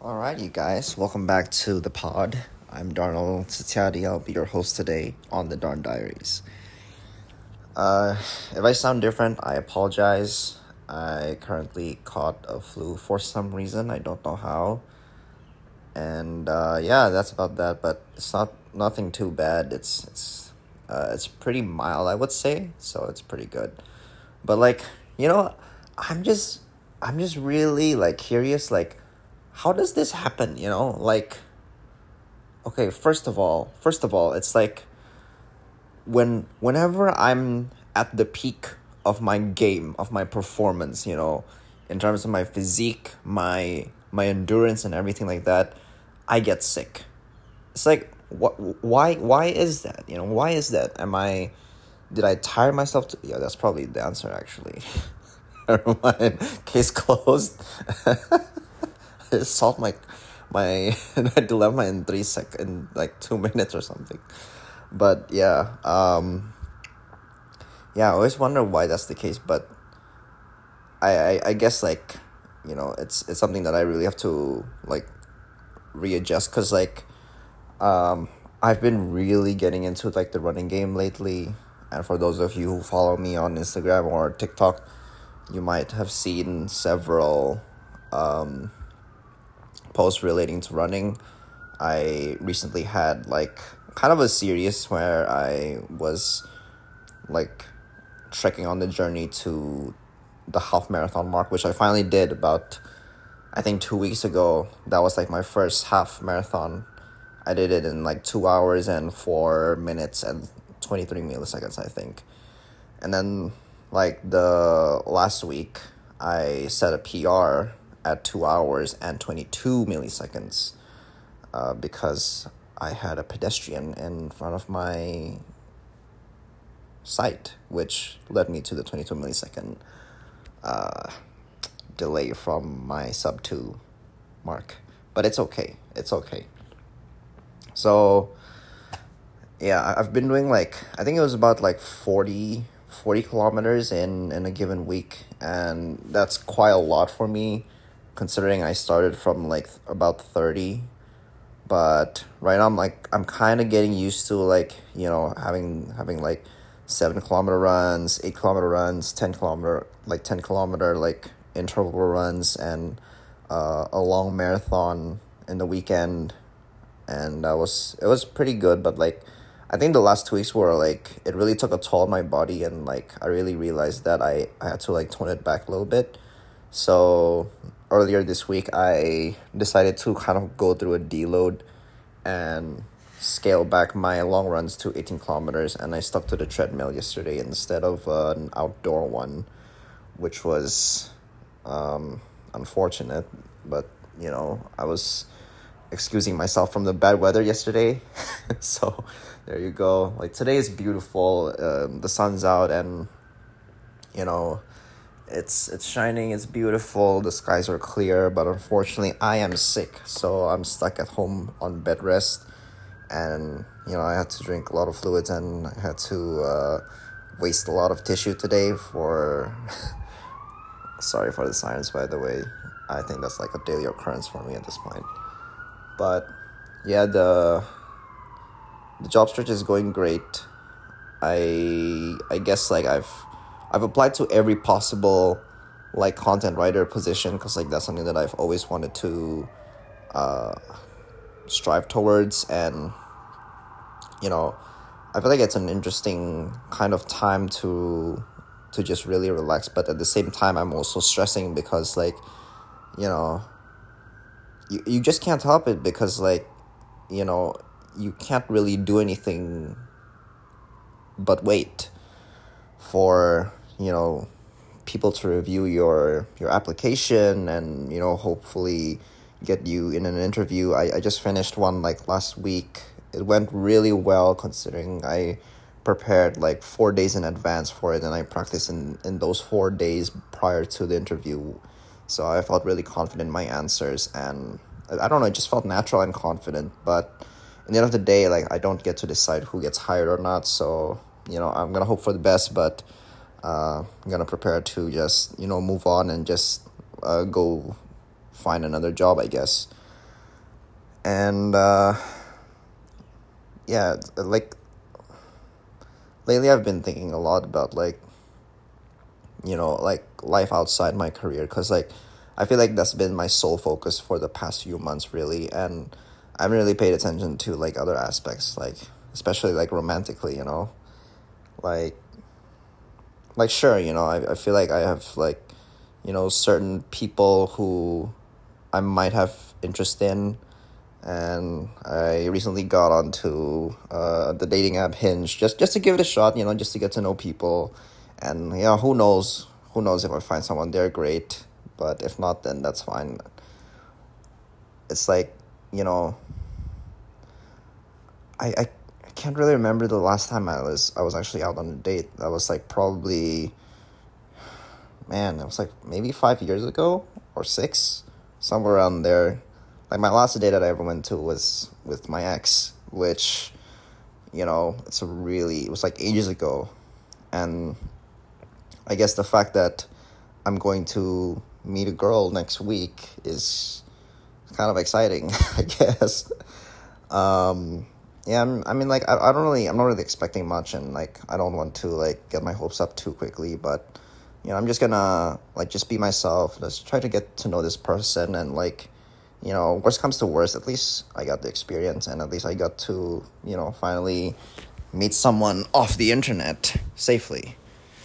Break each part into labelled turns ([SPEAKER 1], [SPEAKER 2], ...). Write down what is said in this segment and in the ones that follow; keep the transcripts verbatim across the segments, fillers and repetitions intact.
[SPEAKER 1] All right, you guys, welcome back to the pod. I'm Darnell Titiadi. I'll be your host today on the Darn Diaries. Uh, if I sound different, I apologize. I currently caught a flu for some reason. I don't know how. And uh, yeah, that's about that. But it's not nothing too bad. It's it's uh, it's pretty mild, I would say. So it's pretty good. But like you know, I'm just I'm just really like curious. Like, how does this happen? You know, like, okay, first of all, first of all, it's like when whenever I'm at the peak of my game, of my performance, you know, in terms of my physique, my my endurance and everything like that, I get sick. It's like what why why is that? You know, why is that? Am I did I tire myself to yeah, that's probably the answer actually. Never mind. Case closed. I solved my my my dilemma in three sec in like two minutes or something. But yeah, um yeah, I always wonder why that's the case, but I, I, I guess like, you know, it's it's something that I really have to like readjust because like um I've been really getting into like the running game lately, and for those of you who follow me on Instagram or TikTok, you might have seen several um posts relating to running. I recently had like kind of a series where I was like trekking on the journey to the half marathon mark, which I finally did about I think two weeks ago. That was like my first half marathon. I did it in like two hours and four minutes and twenty three milliseconds, I think. And then like the last week, I set a P R at two hours and twenty two milliseconds, uh, because I had a pedestrian in front of my sight, which led me to the twenty two millisecond uh, delay from my sub two mark. But it's okay. It's okay. So, yeah, I've been doing like, I think it was about like forty, forty kilometers in, in a given week. And that's quite a lot for me, considering I started from like about thirty. But right now I'm like, I'm kind of getting used to like, you know, having, having like seven kilometer runs, eight kilometer runs, ten kilometer, like ten kilometer, like interval runs, and uh, a long marathon in the weekend. And that was, it was pretty good, but like, I think the last two weeks were like, it really took a toll on my body, and like, I really realized that I, I had to like tone it back a little bit. So earlier this week, I decided to kind of go through a deload and scale back my long runs to eighteen kilometers, and I stuck to the treadmill yesterday instead of uh, an outdoor one, which was um, unfortunate, but you know, I was excusing myself from the bad weather yesterday. So there you go. Like, today is beautiful. Um, the sun's out, and you know, it's it's shining, it's beautiful, the skies are clear, but unfortunately I am sick, so I'm stuck at home on bed rest. And you know, I had to drink a lot of fluids, and I had to uh, waste a lot of tissue today for sorry for the sirens, by the way. I think that's like a daily occurrence for me at this point. But yeah, the the job search is going great. I I guess like I've I've applied to every possible like content writer position, because like that's something that I've always wanted to uh, strive towards. And you know, I feel like it's an interesting kind of time to to just really relax, but at the same time I'm also stressing because like, you know, you, you just can't help it, because like, you know, you can't really do anything but wait for, you know, people to review your your application, and you know, hopefully get you in an interview. I, I just finished one like last week. It went really well, considering I prepared like four days in advance for it, and I practiced in, in those four days prior to the interview. So I felt really confident in my answers, and I, I don't know, it just felt natural and confident. But at the end of the day, like, I don't get to decide who gets hired or not. So, you know, I'm gonna hope for the best, but uh, I'm gonna prepare to just, you know, move on and just uh, go find another job, I guess. And uh, yeah, like lately I've been thinking a lot about like, you know, like life outside my career, because like I feel like that's been my sole focus for the past few months, really. And I haven't really paid attention to like other aspects, like especially like romantically, you know, like like sure, you know, I, I feel like I have like, you know, certain people who I might have interest in. And I recently got onto uh, the dating app Hinge, just just to give it a shot, you know, just to get to know people. And yeah, who knows? Who knows if I find someone there, great. But if not, then that's fine. It's like, you know, I, I, I can't really remember the last time I was I was actually out on a date. That was like probably, man, it was like maybe five years ago or six, somewhere around there. Like my last date that I ever went to was with my ex, which, you know, it's a really, it was like ages ago. And I guess the fact that I'm going to meet a girl next week is kind of exciting, I guess. Um, yeah, I'm, I mean, like, I, I don't really, I'm not really expecting much, and like, I don't want to like get my hopes up too quickly, but, you know, I'm just gonna like just be myself. Let's try to get to know this person, and like, you know, worst comes to worst, at least I got the experience, and at least I got to, you know, finally meet someone off the internet safely.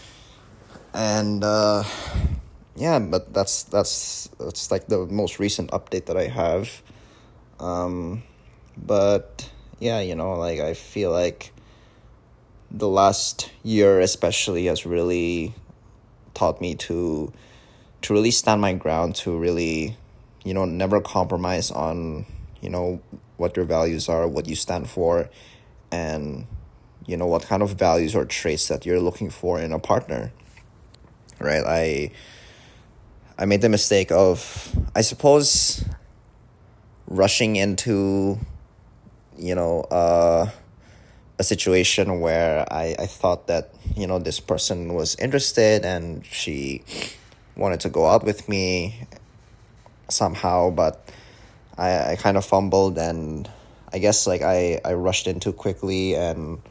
[SPEAKER 1] And uh, yeah, but that's that's that's like the most recent update that I have. Um, but yeah, you know, like I feel like the last year especially has really taught me to to really stand my ground, to really, you know, never compromise on, you know, what your values are, what you stand for, and, you know, what kind of values or traits that you're looking for in a partner, right? I, I made the mistake of, I suppose, rushing into, you know, uh, a situation where I, I thought that, you know, this person was interested and she wanted to go out with me somehow, but I, I kind of fumbled, and I guess like I, I rushed in too quickly, and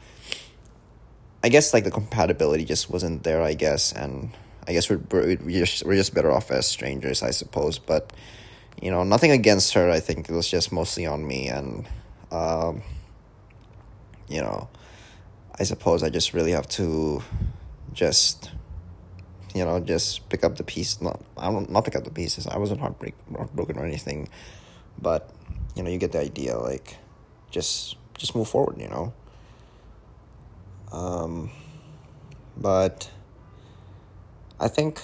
[SPEAKER 1] I guess like the compatibility just wasn't there, I guess, and I guess we're, we're, we're, just, we're just better off as strangers, I suppose. But, you know, nothing against her. I think it was just mostly on me, and um, you know, I suppose I just really have to just, you know, just pick up the piece. Not, I don't, not pick up the pieces. I wasn't heartbreak, heartbroken or anything, but, you know, you get the idea. Like, just, just move forward. You know. Um, but I think,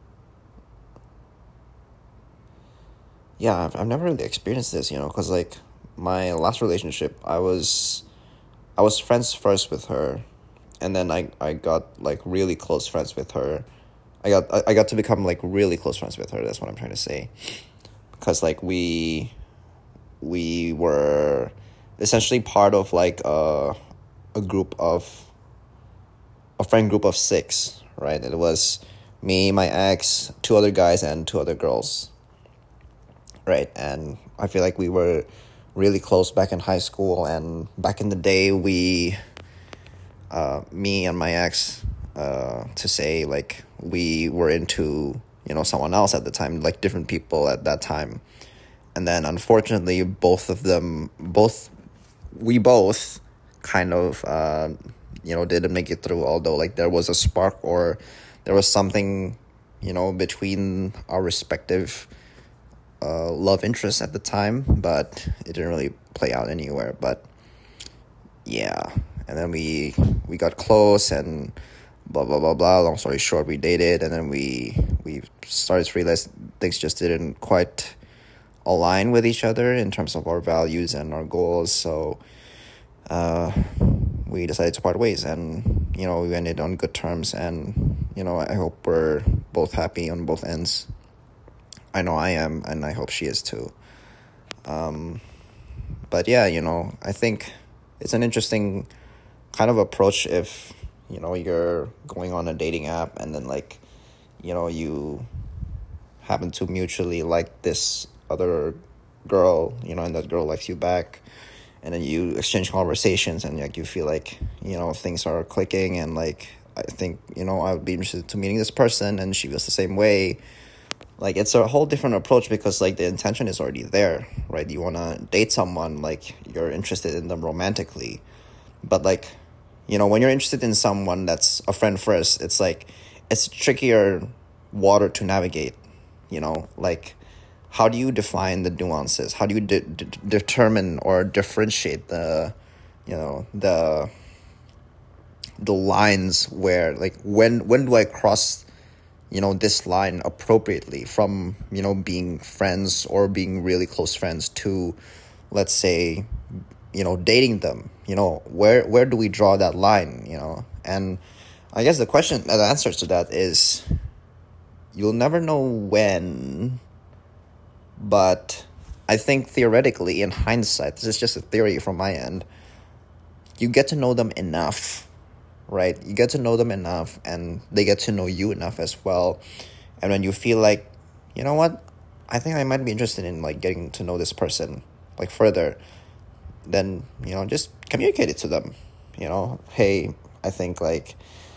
[SPEAKER 1] yeah, I've, I've never really experienced this. You know, because like my last relationship, I was, I was friends first with her, and then I, I got like really close friends with her. I got I got to become like really close friends with her. That's what I'm trying to say, because like we we were essentially part of like a a group of a friend group of six, right? It was me, my ex, two other guys, and two other girls, right? And I feel like we were really close back in high school, and back in the day, we, uh, me and my ex, uh, to say like we were into, you know, someone else at the time, like different people at that time. And then unfortunately, both of them, both, we both kind of, uh, you know, didn't make it through, although like there was a spark, or there was something, you know, between our respective uh, love interests at the time, but it didn't really play out anywhere. But yeah, and then we we got close, and blah blah blah blah. Long story short, we dated, and then we we started to realize things just didn't quite align with each other in terms of our values and our goals. So uh, we decided to part ways, and you know, we ended on good terms, and you know, I hope we're both happy on both ends. I know I am, and I hope she is too. Um, but yeah, you know, I think it's an interesting kind of approach if, you know, you're going on a dating app and then like, you know, you happen to mutually like this other girl, you know, and that girl likes you back, and then you exchange conversations, and like you feel like, you know, things are clicking, and like I think, you know, I would be interested to meeting this person, and she feels the same way. Like it's a whole different approach because like the intention is already there, right? You want to date someone, like you're interested in them romantically. But like, you know, when you're interested in someone that's a friend first, it's like it's trickier water to navigate, you know, like how do you define the nuances? How do you de- de- determine or differentiate the, you know, the the lines where like when when do I cross, you know, this line appropriately from, you know, being friends or being really close friends to, let's say, you know, dating them, you know, where where do we draw that line, you know? And I guess the question, the answer to that is you'll never know when, but I think theoretically, in hindsight, this is just a theory from my end, you get to know them enough, right? You get to know them enough, and they get to know you enough as well. And when you feel like, you know what, I think I might be interested in like getting to know this person like further, then, you know, just communicate it to them. You know, hey, I think like,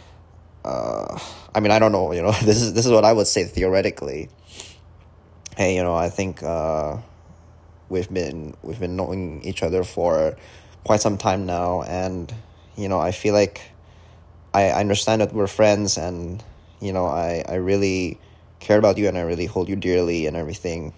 [SPEAKER 1] uh, I mean, I don't know, you know, this is this is what I would say theoretically. Hey, you know, I think uh, we've been we've been knowing each other for quite some time now, and you know, I feel like I understand that we're friends, and you know, I I really care about you, and I really hold you dearly and everything.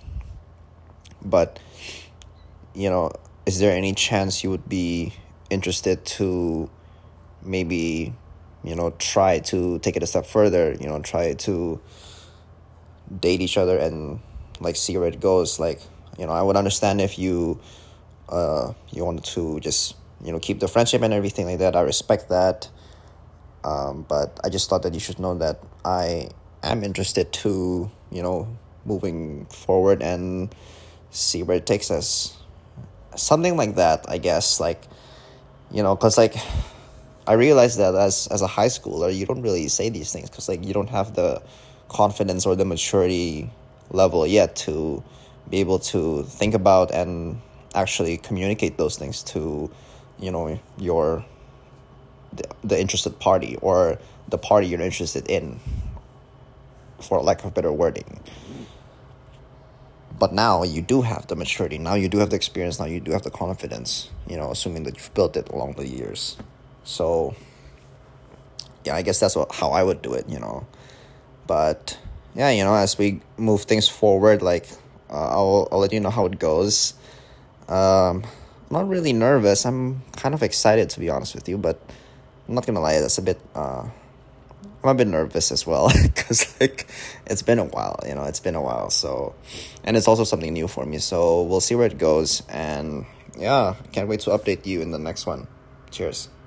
[SPEAKER 1] But you know, is there any chance you would be interested to maybe, you know, try to take it a step further? You know, try to date each other and like see where it goes. Like, you know, I would understand if you uh you wanted to just, you know, keep the friendship and everything like that. I respect that, um but I just thought that you should know that I am interested to, you know, moving forward and see where it takes us, something like that, I guess. Like, you know, because like I realized that as as a high schooler, you don't really say these things because like you don't have the confidence or the maturity level yet to be able to think about and actually communicate those things to, you know, your the, the interested party or the party you're interested in, for lack of better wording. But now you do have the maturity, now you do have the experience, now you do have the confidence, you know, assuming that you've built it along the years. So yeah, I guess that's what, how I would do it, you know. But yeah, you know, as we move things forward, like uh, I'll I'll let you know how it goes. Um, I'm not really nervous. I'm kind of excited, to be honest with you, but I'm not gonna lie, that's a bit. Uh, I'm a bit nervous as well because like it's been a while, you know, it's been a while. So, and it's also something new for me. So we'll see where it goes, and yeah, can't wait to update you in the next one. Cheers.